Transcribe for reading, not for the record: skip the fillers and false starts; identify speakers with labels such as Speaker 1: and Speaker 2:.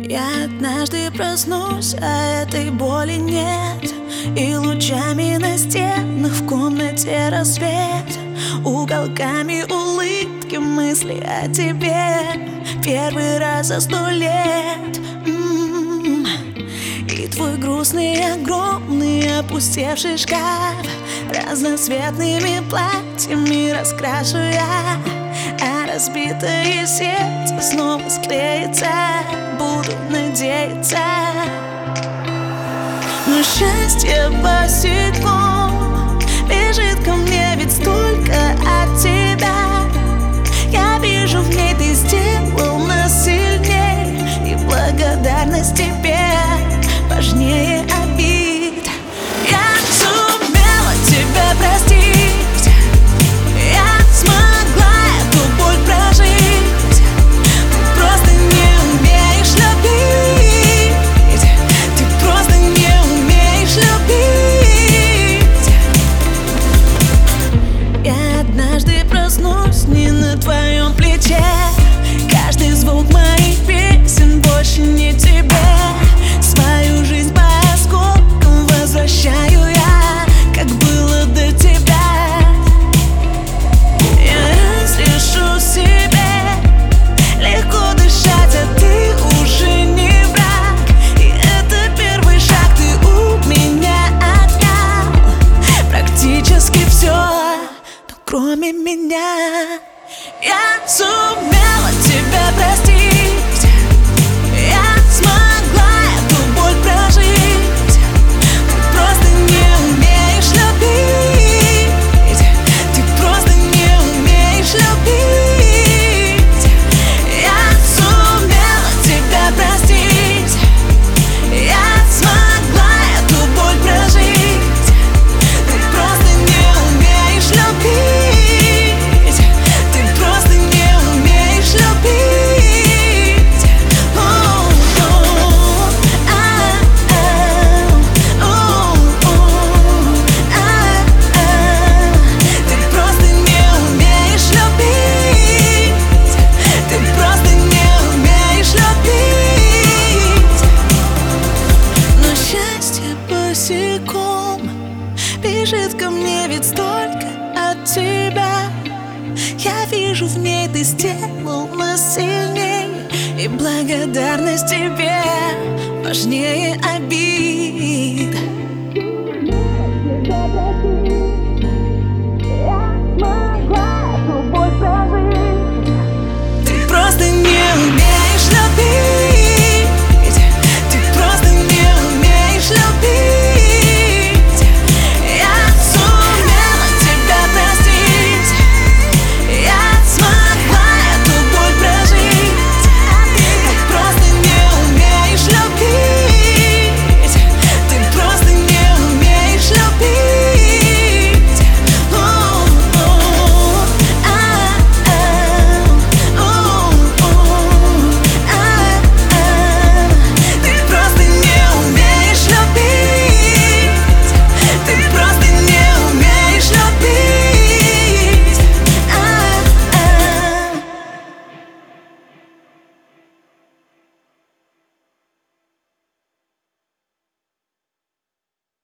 Speaker 1: Я однажды проснусь, а этой боли нет, и лучами на стенах в комнате рассвет, уголками улыбки мысли о тебе. Первый раз за 100 лет. И твой грустный, огромный, опустевший шкаф разноцветными платьями раскрашу я, а разбитое сердце снова склеится, буду надеяться. Но счастье босиком бежит ко мне, ведь столько от тебя. Я вижу в ней, ты сделал нас сильней, и благодарность тебе важнее обид. Я сумела тебя простить, я смогла эту боль прожить. Ты просто не умеешь любить, ты просто не умеешь любить. Я однажды проснусь не на твоем плече, каждый звук моих песен больше не тебе. Свою жизнь по осколкам возвращаю я, как было до тебя. Я разрешу себе легко дышать, а ты уже не враг. И это первый шаг, ты у меня отнял практически все, но кроме меня. Я сумела тебя простить, я смогла эту боль прожить. Ты просто не умеешь любить, ты просто не умеешь любить. Я сумела тебя простить, я смогла эту боль прожить. Ты просто не умеешь любить, ты просто не умеешь любить. Бежит ко мне, ведь столько от тебя. Я вижу в ней, ты сделал нас сильней, и благодарность тебе важнее обид.